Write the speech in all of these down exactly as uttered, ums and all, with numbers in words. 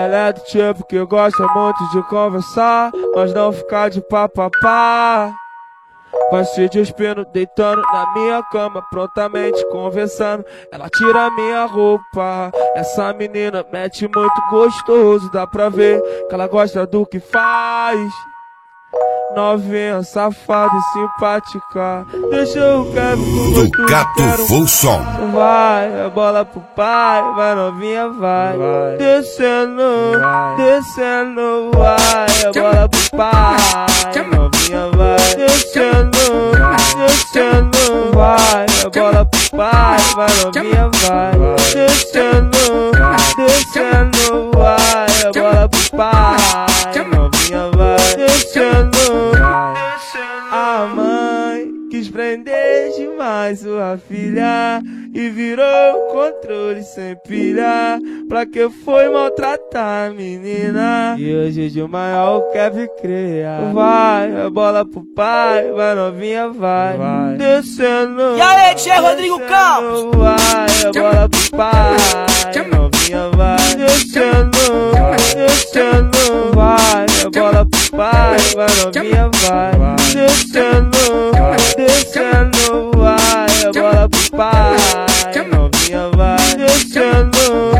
Ela é do tipo que gosta muito de conversar, mas não ficar de papapá. Vai se despindo, deitando na minha cama, prontamente conversando. Ela tira minha roupa. Essa menina mete muito gostoso, dá pra ver que ela gosta do que faz. Novinha, safada e simpática. Deixa eu quero com gosto do Gato Volson. Vai, a bola pro pai, vai novinha, vai, vai. Descendo, vai. Descendo, vai, a bola pro pai, novinha, vai. Descendo, descendo, vai, a bola pro pai, vai novinha, vai. Descendo, descendo, vai, a bola pro pai, novinha, vai. Descendo. A mãe quis prender demais sua filha e virou controle sem pilha. Pra que foi maltratar a menina? E hoje de maior quer criar. Vai, a bola pro pai, vai novinha, vai, vai. Descendo. E aí, Tchê Rodrigo Campos? Vai, a bola pro pai, novinha, vai. Descendo, descendo, vai, a bola pro pai, vai novinha, vai. Descendo, descendo, vai, a bola pro pai, novinha, vai. Descendo,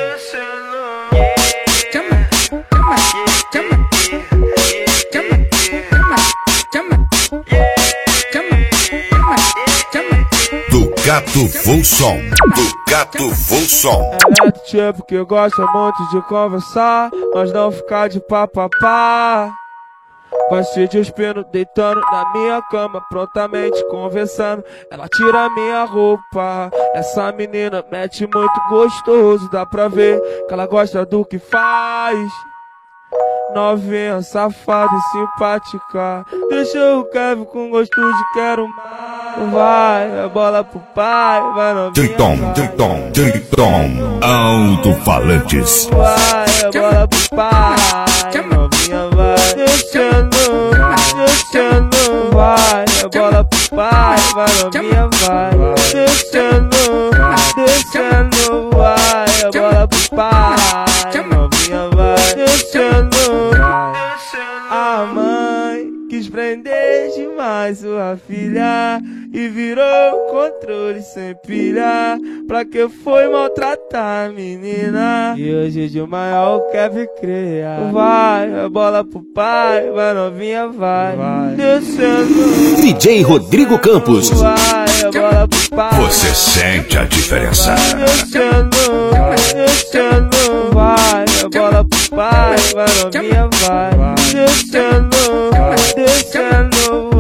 do Gato Volson, do Gato Volson. Ela é do tipo que gosta muito de conversar, mas não ficar de papapá. Vai se despindo, deitando na minha cama, prontamente conversando. Ela tira minha roupa. Essa menina mete muito gostoso, dá pra ver que ela gosta do que faz. Novinha, safada e simpática. Deixa eu quero com gosto de quero mais. Vai, a bola pro pai, vai novinha. Triton, Triton, Triton, alto-falantes. Vai, a bola pro pai, novinha, vai. Descendo, descendo, vai, a bola pro pai, vai novinha, vai. Descendo, descendo, vai, a bola pro pai, novinha, vai. Descendo. A mãe quis prender demais sua filha e virou controle sem pilha. Pra que foi maltratar a menina? E hoje de maior quer criar. Vai, a bola pro pai, vai novinha, vai, vai. Descendo. D J Rodrigo Campos. Vai, a bola pro pai. Você sente a diferença? Descendo, descendo, vai, a bola pro pai, vai novinha, vai. Descendo, descendo,